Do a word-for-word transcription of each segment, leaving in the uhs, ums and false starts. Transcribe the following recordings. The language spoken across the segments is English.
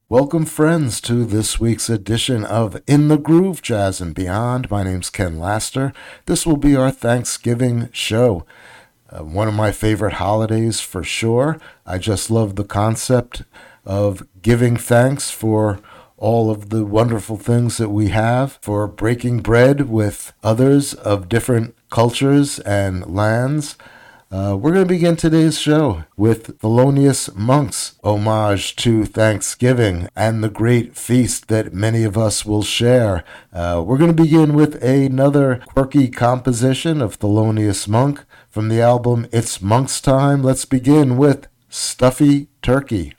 Welcome, friends, to this week's edition of In the Groove, Jazz and Beyond. My name's Ken Laster. This will be our Thanksgiving show. Uh, one of my favorite holidays for sure. I just love the concept of giving thanks for all of the wonderful things that we have, for breaking bread with others of different cultures and lands. Uh, we're going to begin today's show with Thelonious Monk's homage to Thanksgiving and the great feast that many of us will share. Uh, we're going to begin with another quirky composition of Thelonious Monk from the album It's Monk's Time. Let's begin with Stuffy Turkey.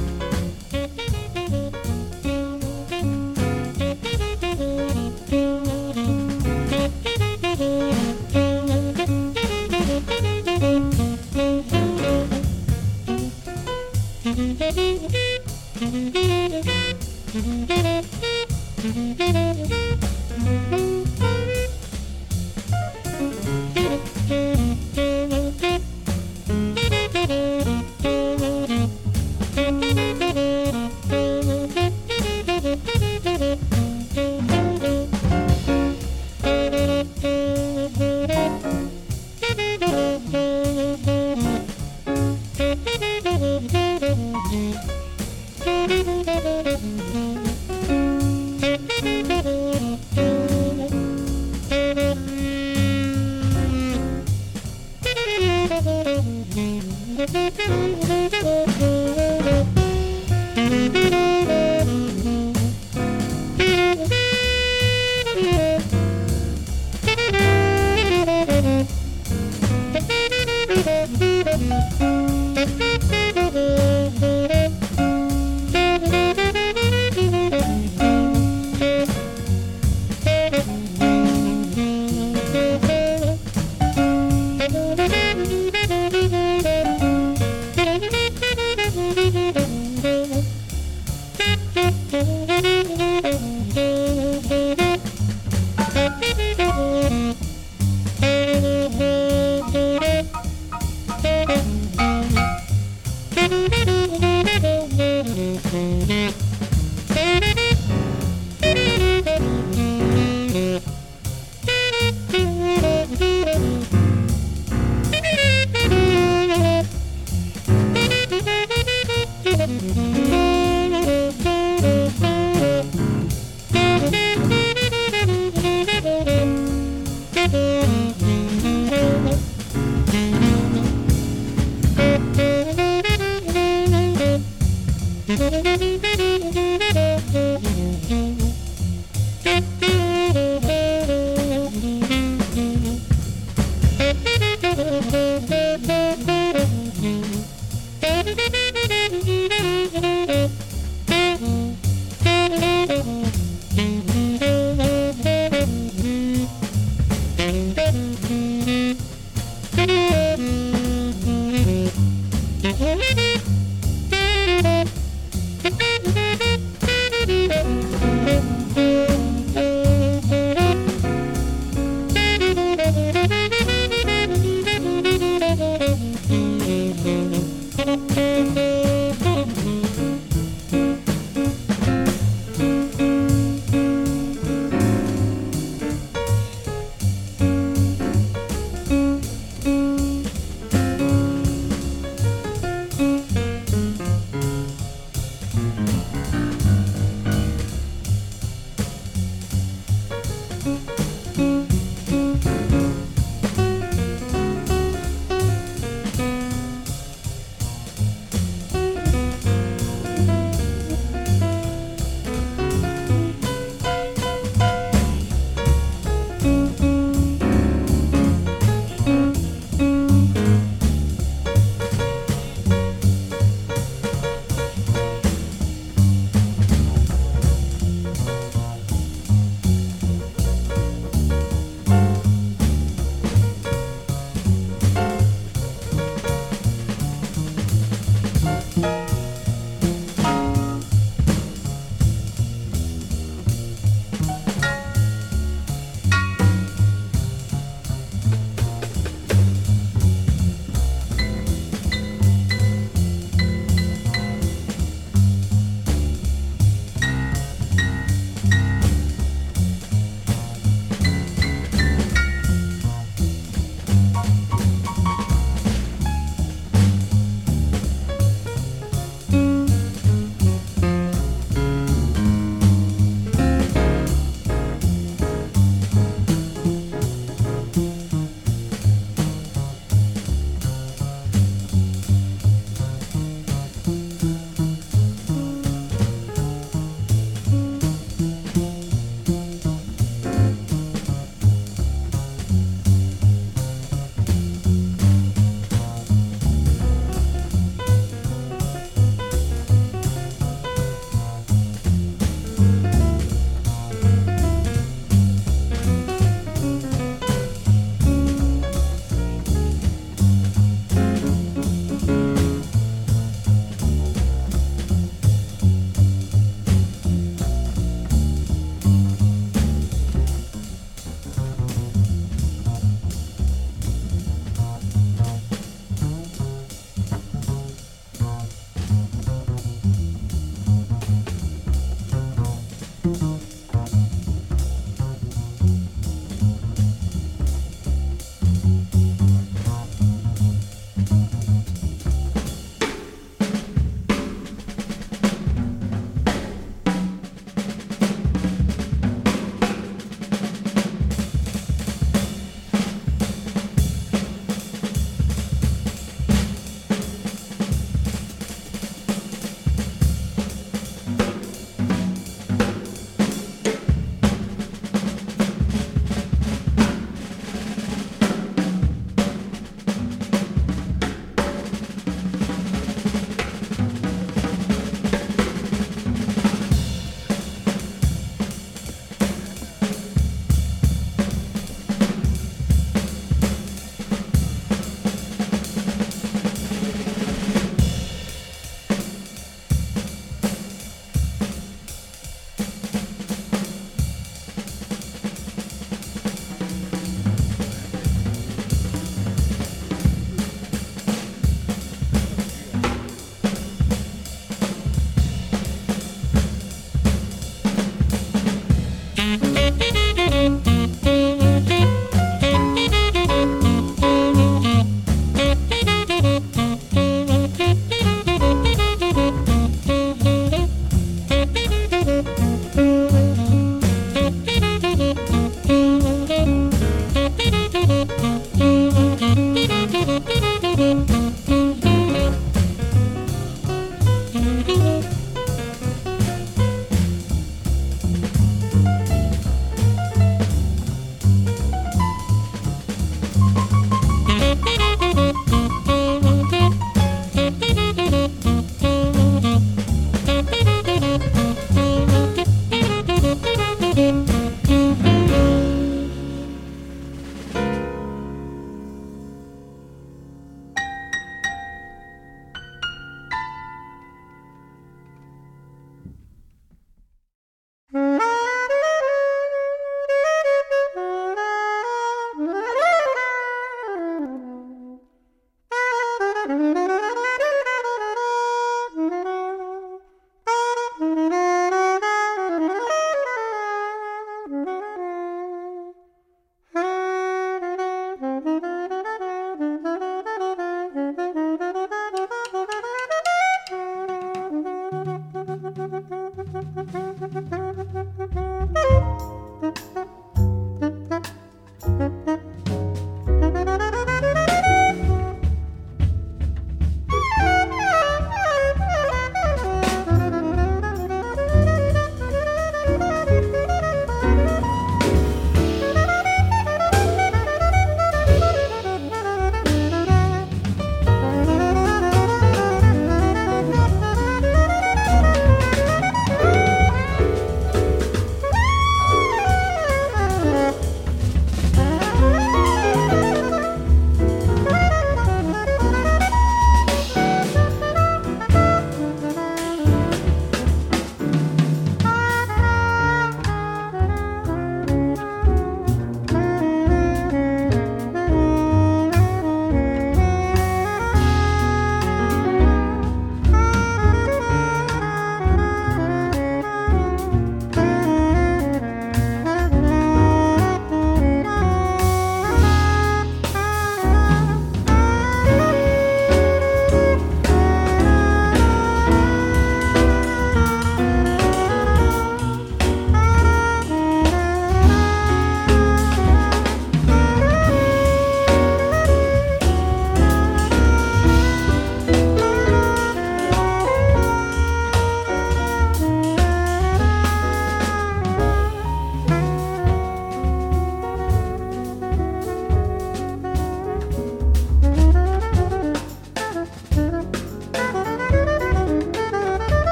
Thank you.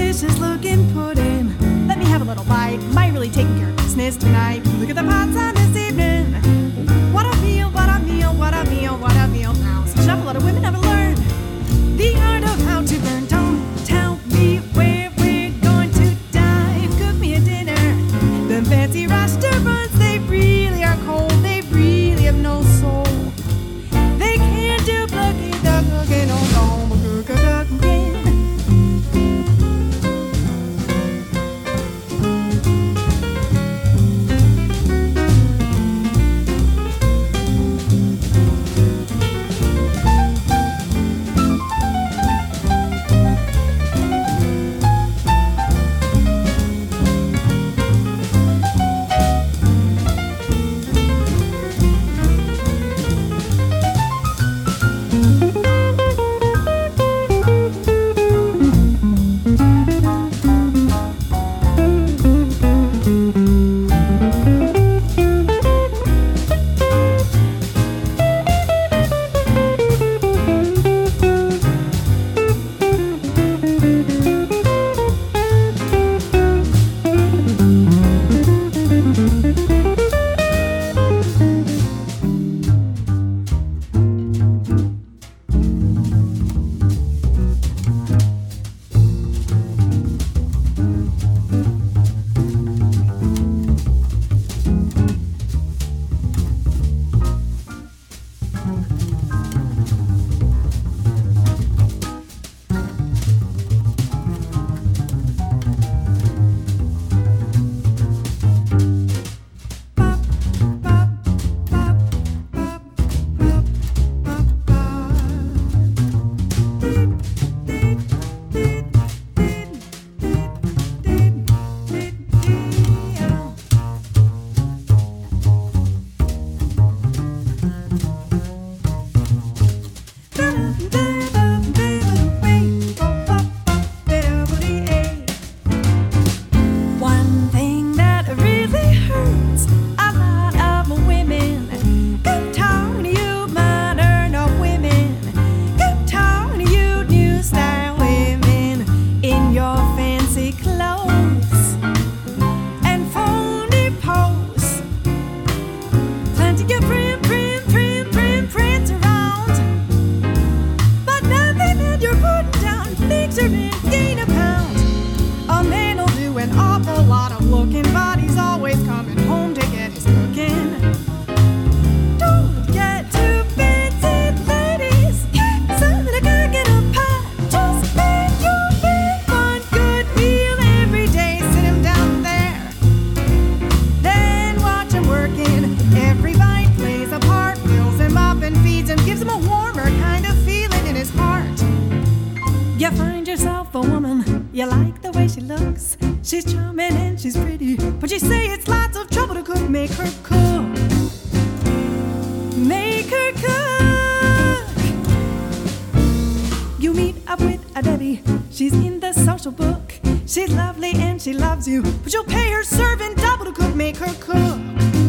delicious looking pudding. Let me have a little bite. Might really taking care of business tonight. Look at the pots on this evening. What a meal, what a meal, what a meal, what a meal. Now, such a lot of women never learn the art of how to burn. Don't tell me where we're going to dive. Cook me a dinner. The fancy restaurants, they really are cold. They really have no soul. They can't duplicate the cooking. Oh no, cook, cook, cook, cook. She's charming and she's pretty, but you say it's lots of trouble to cook. Make her cook. Make her cook. You meet up with a Debbie. She's in the social book. She's lovely and she loves you, but you'll pay her serving double to cook. Make her cook.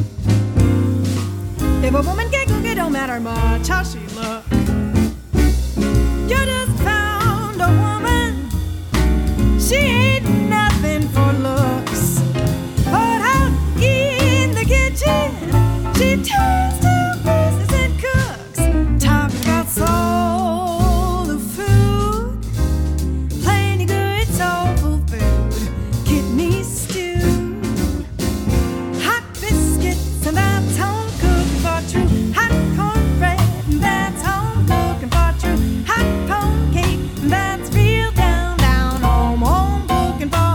If a woman can't cook, it don't matter much how she looks. You just found a woman. She ain't nothing for looks, but out in the kitchen, she turns to business and cooks. Talk about soul of food, plenty good soulful food, kidney stew, hot biscuits, and that's home cooking for true. Hot cornbread, and that's home cooking for true. Hot pound cake, and that's real down, down home, home cooking for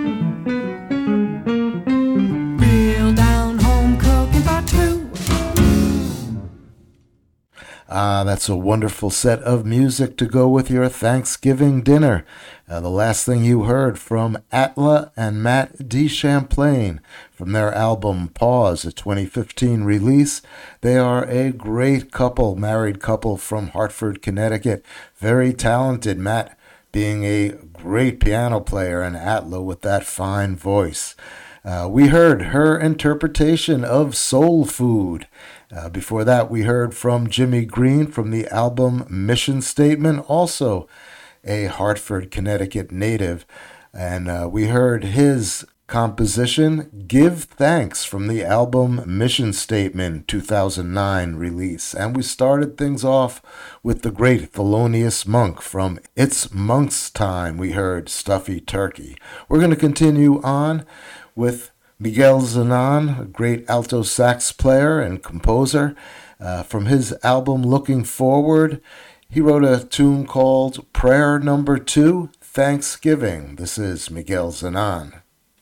real down home cooking for true. Ah, that's a wonderful set of music to go with your Thanksgiving dinner. Uh, the last thing you heard from Atla and Matt DeChamplain from their album Pause, a twenty fifteen release. They are a great couple, married couple from Hartford, Connecticut. Very talented, Matt being a great piano player and Atla with that fine voice. Uh, we heard her interpretation of Soul Food. Uh, before that, we heard from Jimmy Green from the album Mission Statement, also a Hartford, Connecticut native. And uh, we heard his composition, Give Thanks, from the album Mission Statement two thousand nine release. And we started things off with the great Thelonious Monk from It's Monk's Time. We heard Stuffy Turkey. We're going to continue on with Miguel Zenon, a great alto sax player and composer. Uh, from his album Looking Forward, he wrote a tune called Prayer Number Two, Thanksgiving. This is Miguel Zenon.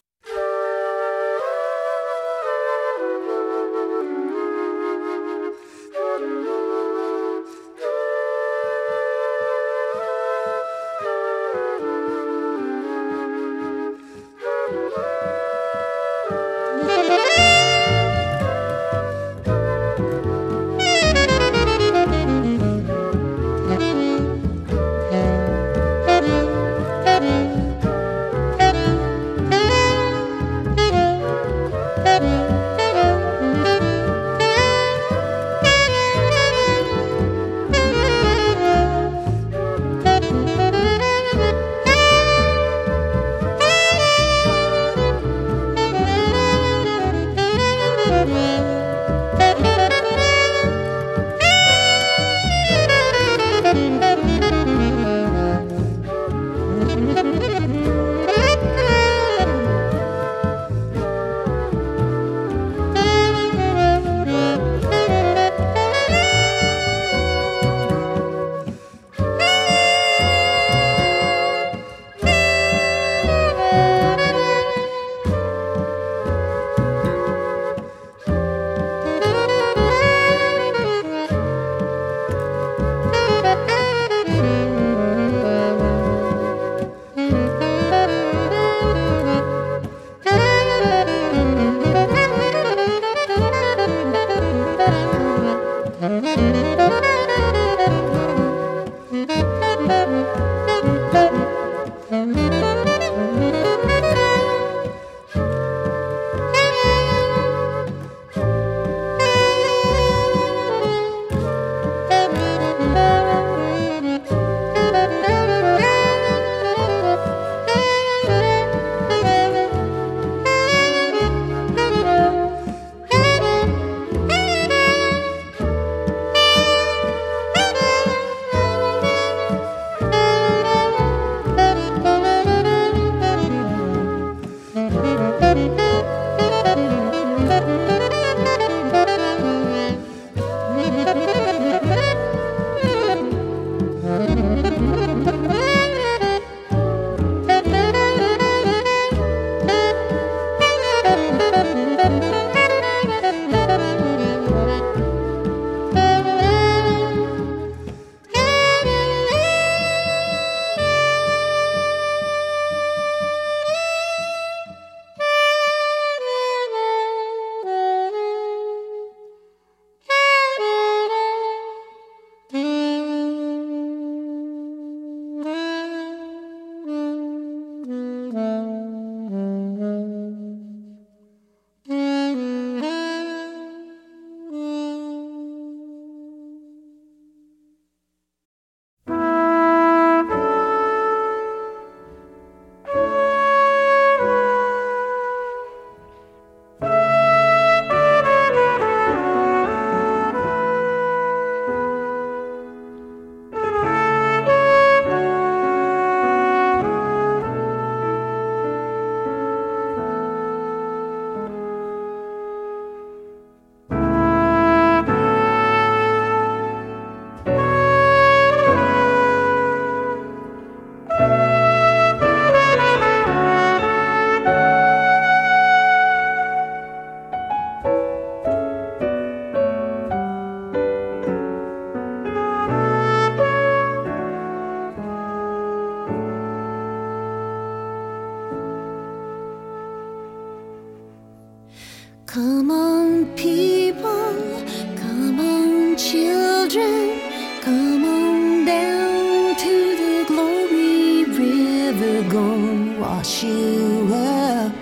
Come on, people, come on, children, come on down to the glory river. Gonna wash you up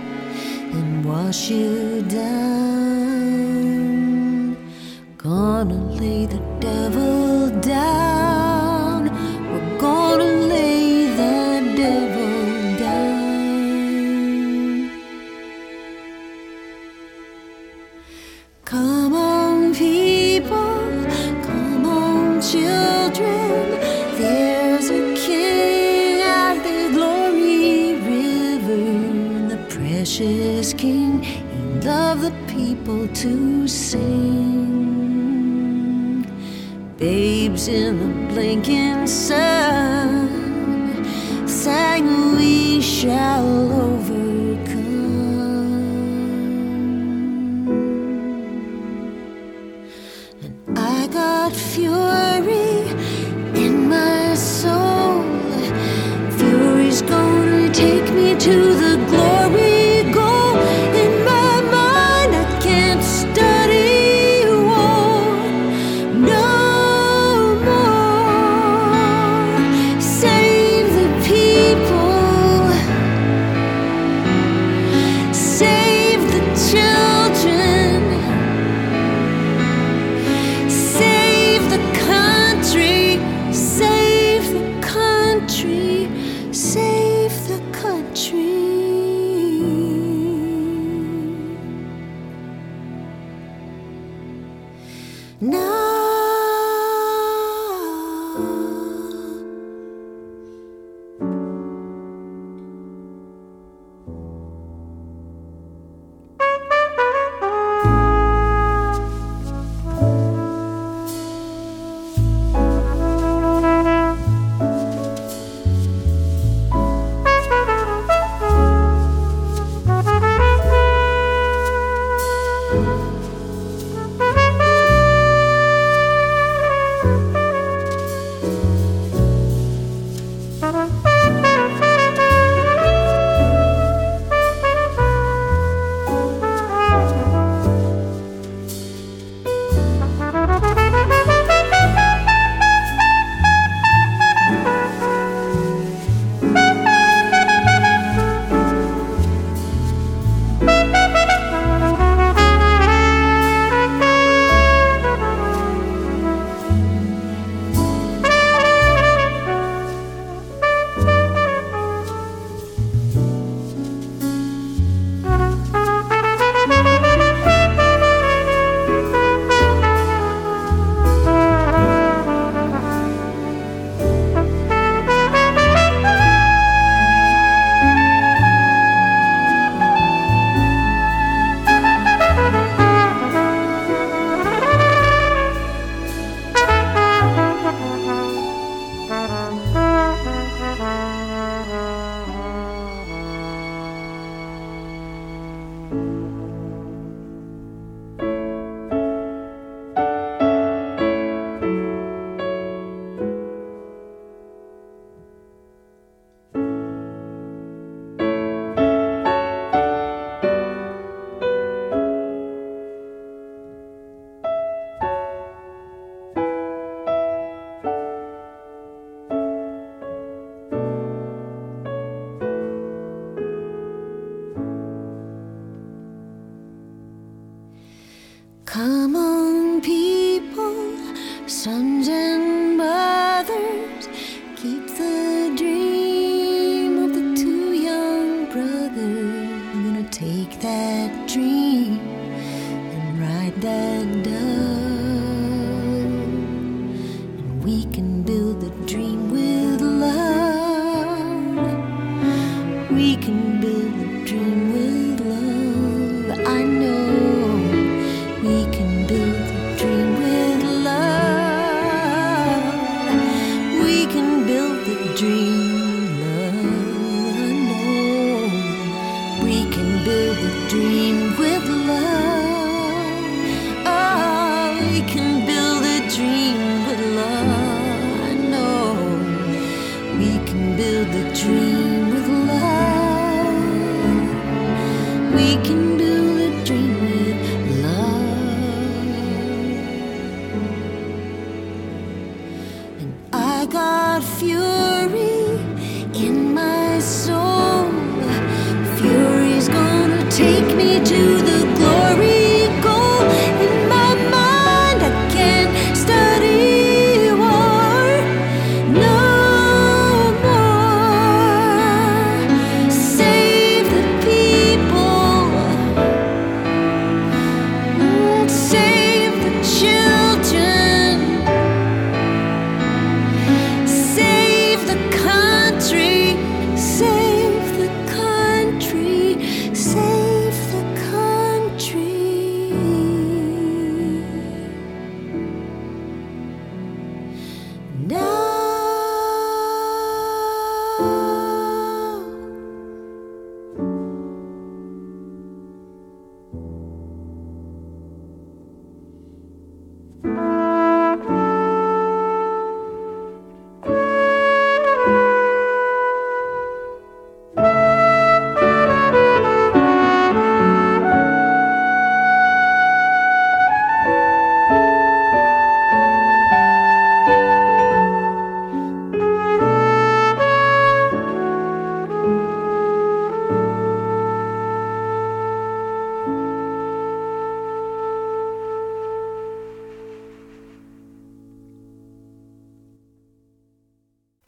and wash you down. Gonna lay the devil down. We're gonna lay the devil down. king. He loved the people to sing. Babes in the blinking sun sang, we shall overcome. And I got fury in my soul. Fury's gonna take me to the glory goal. In my mind I can't study war no more. Save the people, save the children, save the country, save the country, save the country. Now come on, people, sons and mothers, keep the dream of the two young brothers. We're gonna take that dream and ride that dove, and we can build the dream with love. We can build the dream with love. I know. We can build a dream with love. We can build the dream with love. I know. We can build the dream with love. Oh, we can build a dream with love. I know. We can build the dream with love. We can build a dream with love. And I got fury in my soul. Fury's gonna take me to the glory goal. In my mind I can't study war no more. Save the people,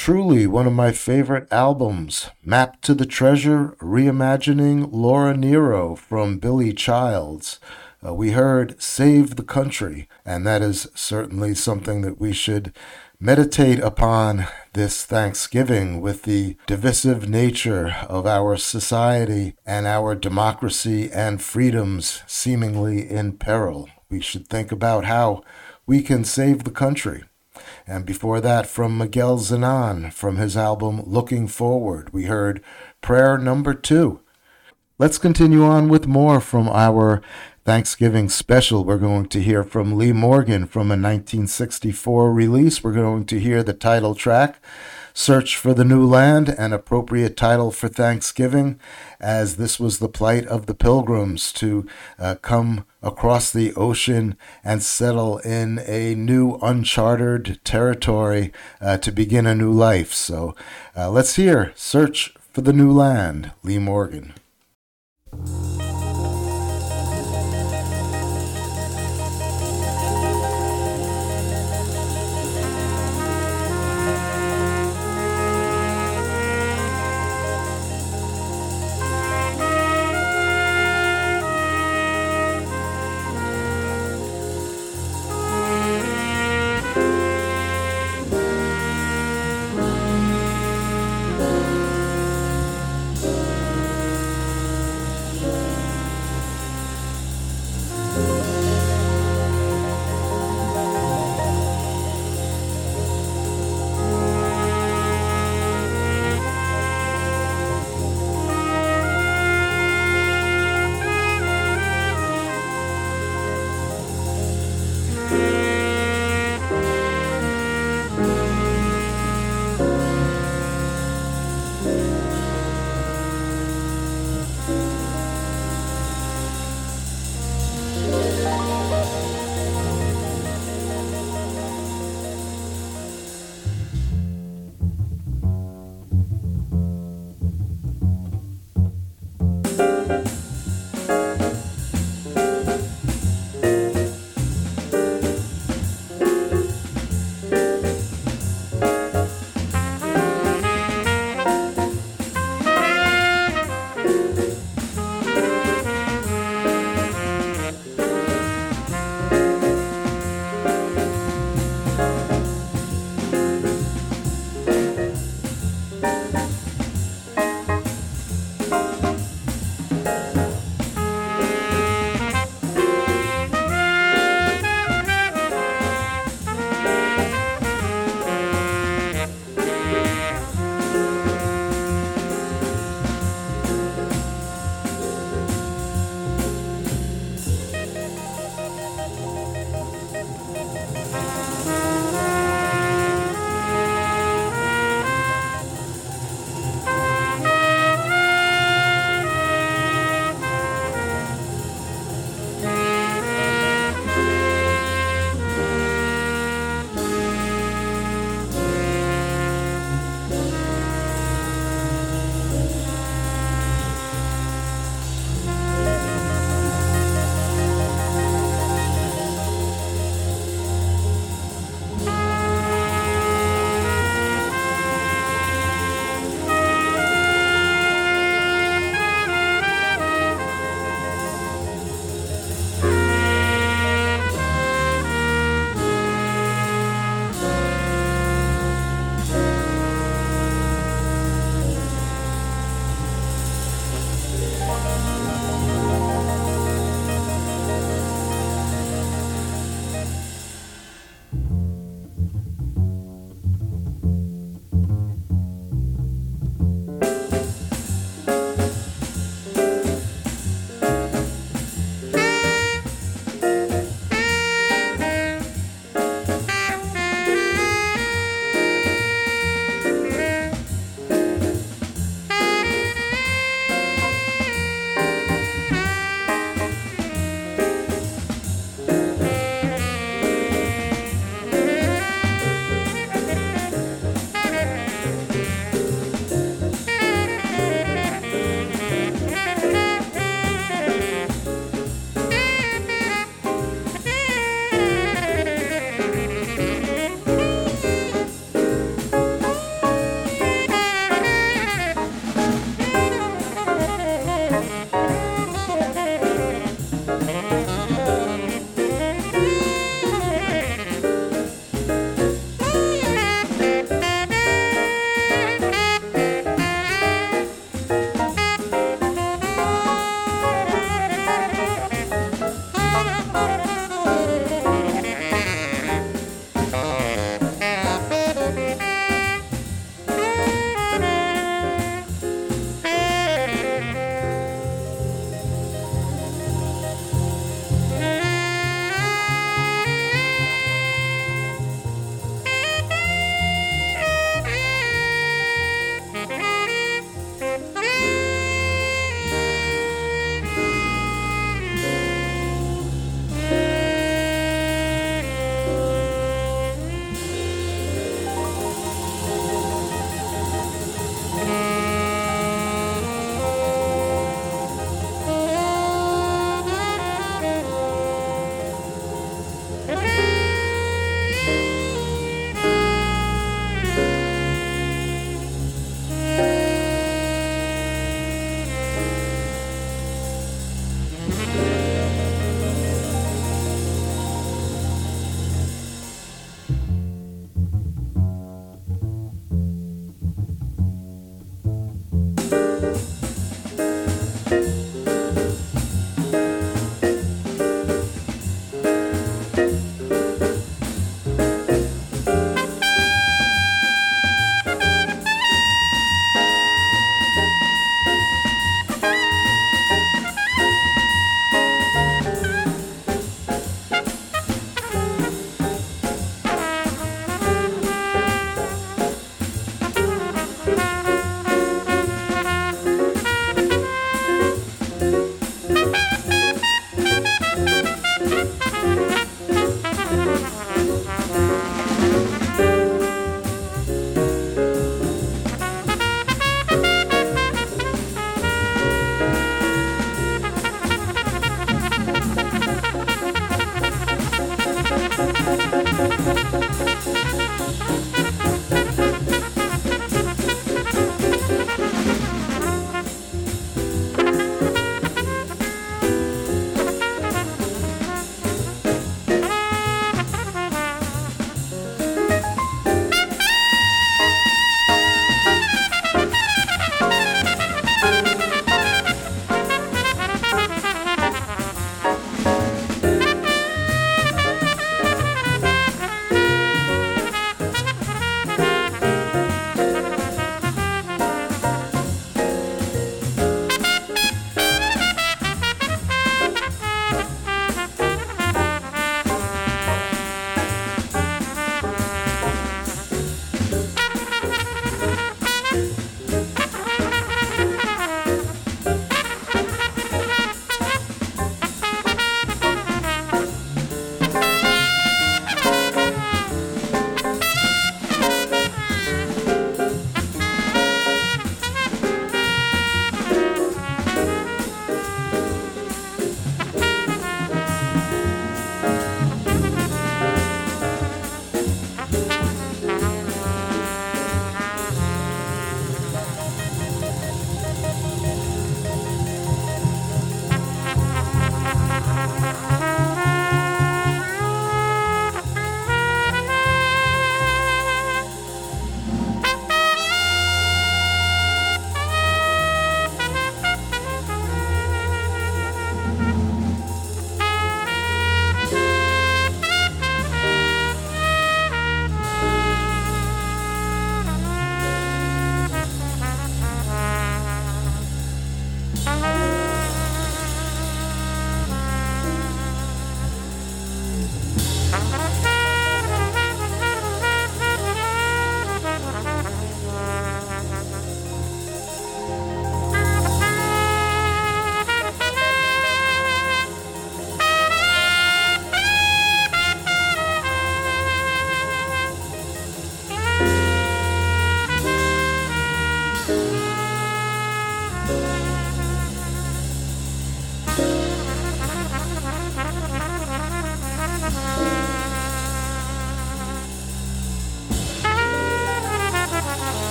Truly one of my favorite albums, Map to the Treasure, reimagining Laura Nyro from Billy Childs. Uh, we heard Save the Country, and that is certainly something that we should meditate upon this Thanksgiving with the divisive nature of our society and our democracy and freedoms seemingly in peril. We should think about how we can save the country. And before that, from Miguel Zenon, from his album Looking Forward, we heard Prayer Number Two. Let's continue on with more from our Thanksgiving special. We're going to hear from Lee Morgan from a nineteen sixty-four release. We're going to hear the title track, Search for the New Land, an appropriate title for Thanksgiving, as this was the plight of the Pilgrims to uh, come across the ocean and settle in a new uncharted territory uh, to begin a new life. So uh, let's hear Search for the New Land, Lee Morgan.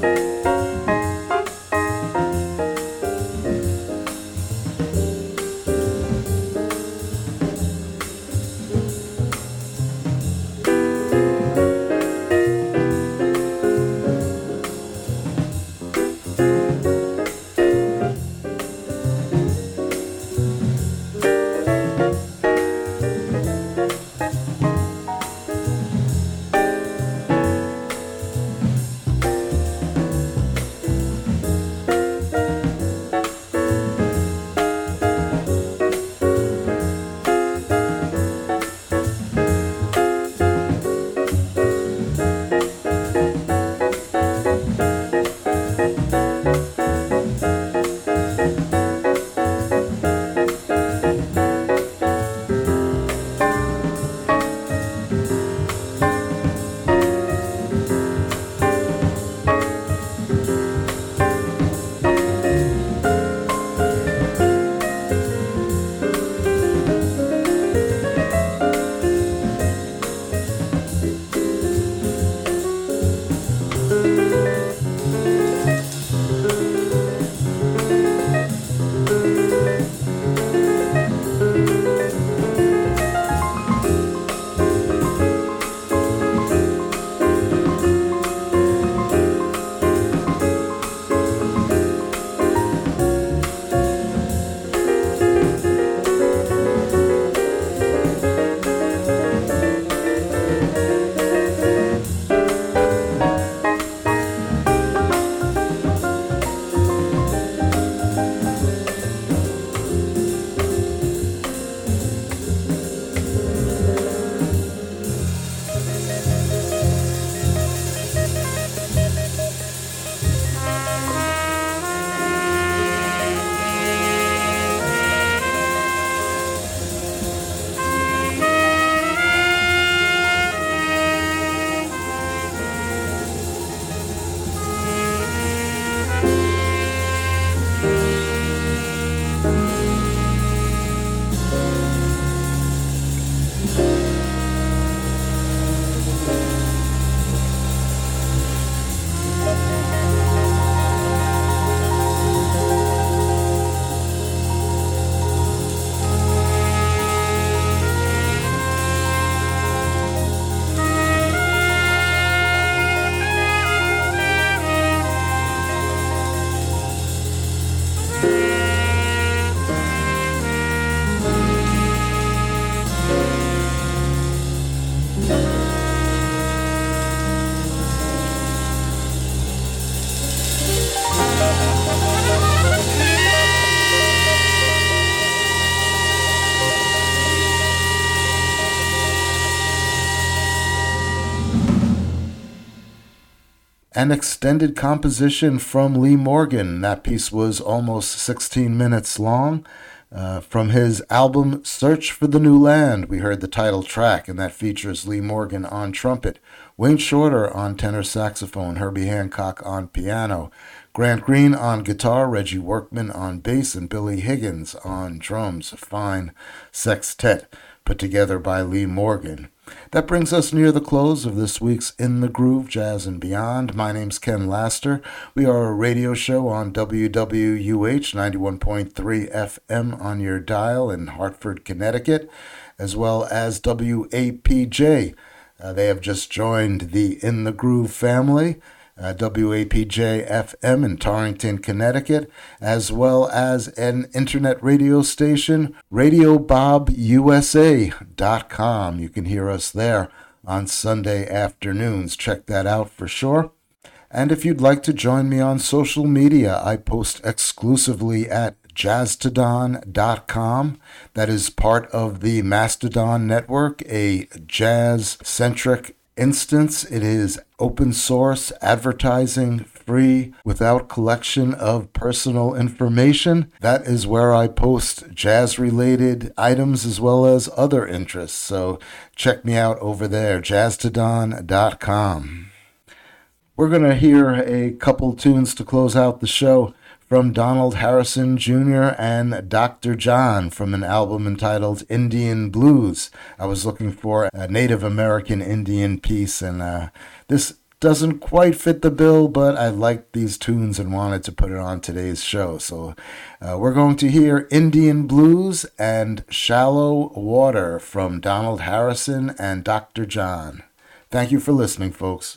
An extended composition from Lee Morgan. That piece was almost sixteen minutes long. Uh, from his album Search for the New Land, we heard the title track, and that features Lee Morgan on trumpet, Wayne Shorter on tenor saxophone, Herbie Hancock on piano, Grant Green on guitar, Reggie Workman on bass, and Billy Higgins on drums. A fine sextet put together by Lee Morgan. That brings us near the close of this week's In the Groove, Jazz and Beyond. My name's Ken Laster. We are a radio show on W W U H ninety-one point three F M on your dial in Hartford, Connecticut, as well as W A P J. Uh, they have just joined the In the Groove family. Uh, W A P J F M in Torrington, Connecticut, as well as an internet radio station, radio bob U S A dot com. You can hear us there on Sunday afternoons. Check that out for sure. And if you'd like to join me on social media, I post exclusively at Jazztodon dot com. That is part of the Mastodon network, a jazz-centric instance. It is open source, advertising free, without collection of personal information. That is where I post jazz-related items as well as other interests. So check me out over there, Jazztodon dot com. We're going to hear a couple tunes to close out the show from Donald Harrison Junior and Doctor John from an album entitled Indian Blues. I was looking for a Native American Indian piece, and uh, this doesn't quite fit the bill, but I liked these tunes and wanted to put it on today's show. So uh, we're going to hear Indian Blues and Shallow Water from Donald Harrison and Doctor John. Thank you for listening, folks.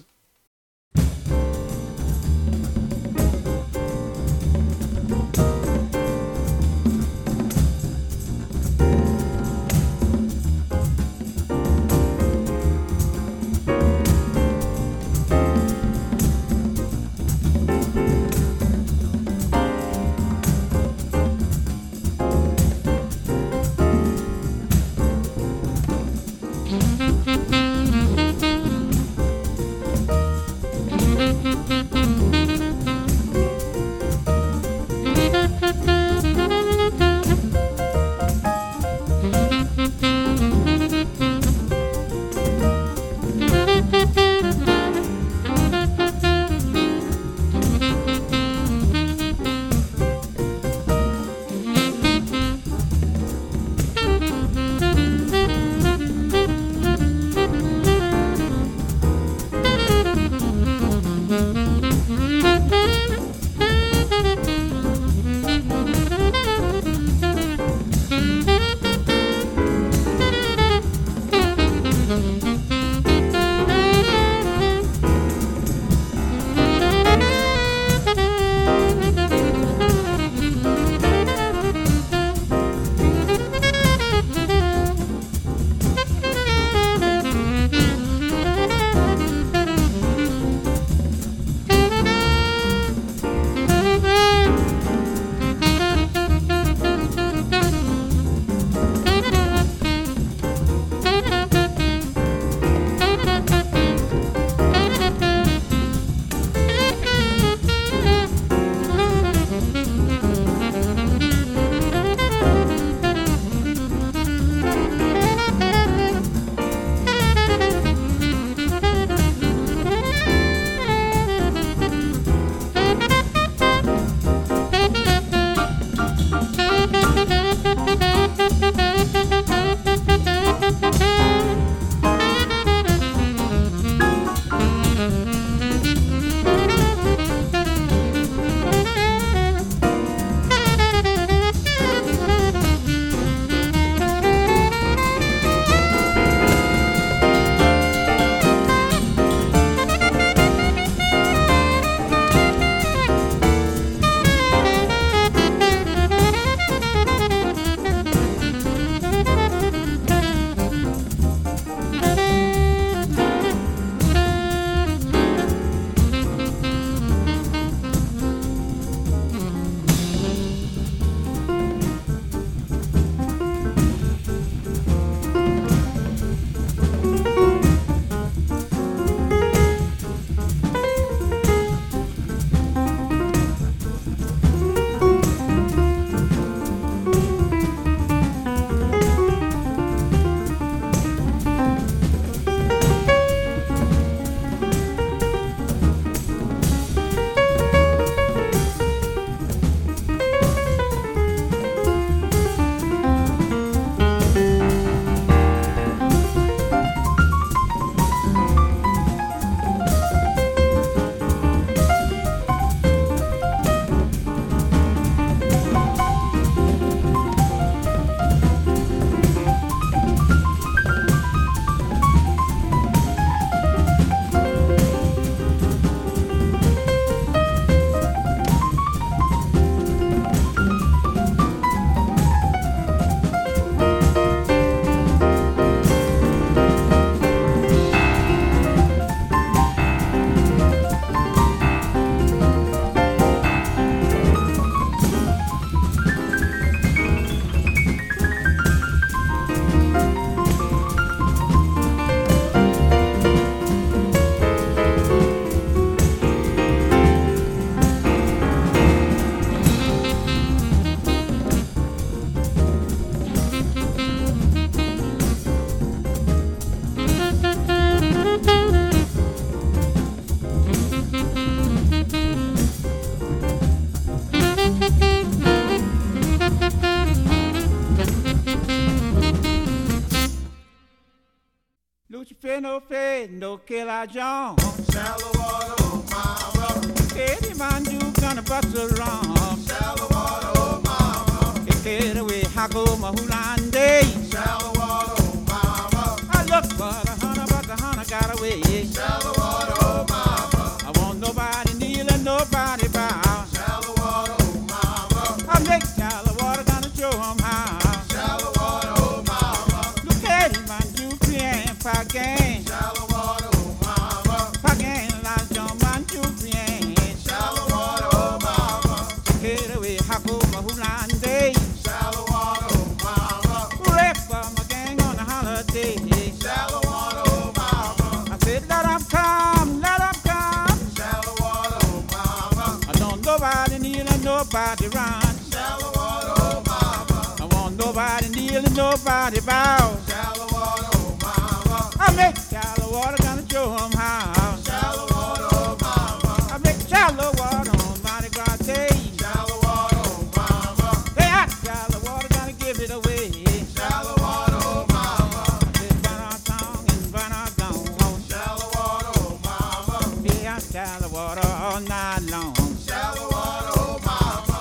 Lucifer no fade, no killer John. Shallow water, oh mama. Eddie man, you gonna bust a rum. Shallow water, oh mama. Get away, Hako Mahulande. Shallow water, oh mama. I look for the hunter, but the hunter got away. Shallow water, oh mama. I want nobody kneeling, nobody bow. Shallow water, oh mama. I make shallow water, gonna show 'em how. Shallow water, oh mama. Look at him, man, you can't forget. Shallow water, oh mama. Again, like John Man, you can't. Shallow water, oh mama. Get away, Hako Mahulande. Shallow water, oh mama. Hooray for my gang on the holiday. Shallow water, oh mama. I said, let 'em come, let 'em come. Shallow water, oh mama. I don't nobody kneel and nobody run. Shallow water, oh mama. I want nobody kneel and nobody bow. Shallow water, oh mama. I make shallow water, gonna show 'em how. Shallow water, oh mama. I make shallow water on Mardi Gras Day. Shallow water, oh mama. Hey, I shallow water, gonna give it away. Shallow water, oh mama. I said, burn our tongue and burn our gone. Shallow water, oh mama. Yeah, I shallow water all night long. Shallow water, oh mama.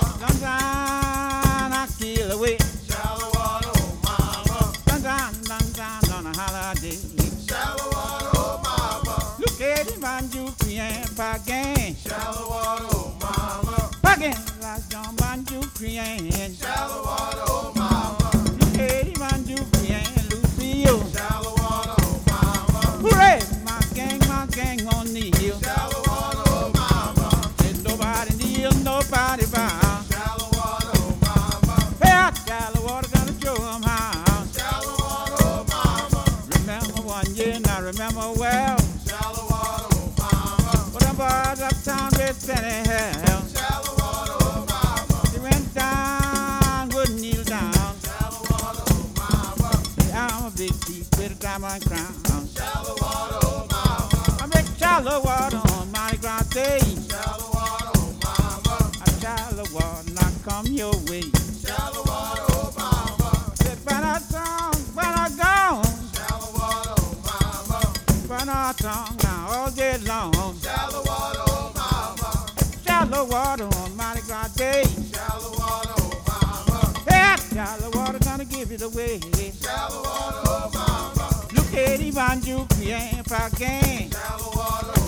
Sunshine, I steal away. Shallow water, oh mama. Sunshine, sunshine on a holiday. Shallow water, oh mama. Look at him, man, you can't again. Shallow water, oh mama. Again, like John Man, you can't. Shallow water, oh mama. Look at him, man, you can't. Lucille. Shallow water, oh mama. Hooray, my gang, my gang on kneel. Shallow water, oh mama. There's nobody kneel, nobody bow. Shallow water, oh mama. Hey, I shallow water, gonna show 'em how. Shallow water, oh mama. Remember one year, and I remember well. Shallow water, oh mama. But them boys uptown with Penny Hell. Shallow water, oh mama. They went down, wouldn't kneel down. Shallow water, oh mama. Say, I'm a big thief with a diamond crown. Shallow water, oh mama. I make shallow water on Mardi Gras Day. Shallow water, oh mama. I shallow water, not come your way. Shallow water, oh mama. Said, burn our tongue, burn our gone. Shallow water, oh mama. Burn our tongue now all day long. Shallow water, oh mama. Shallow water on Mardi Gras Day. Shallow water, oh mama. Hey, shallow water, gonna give it away. Shallow water, oh mama. Look at him, man, you can't again. Shallow water,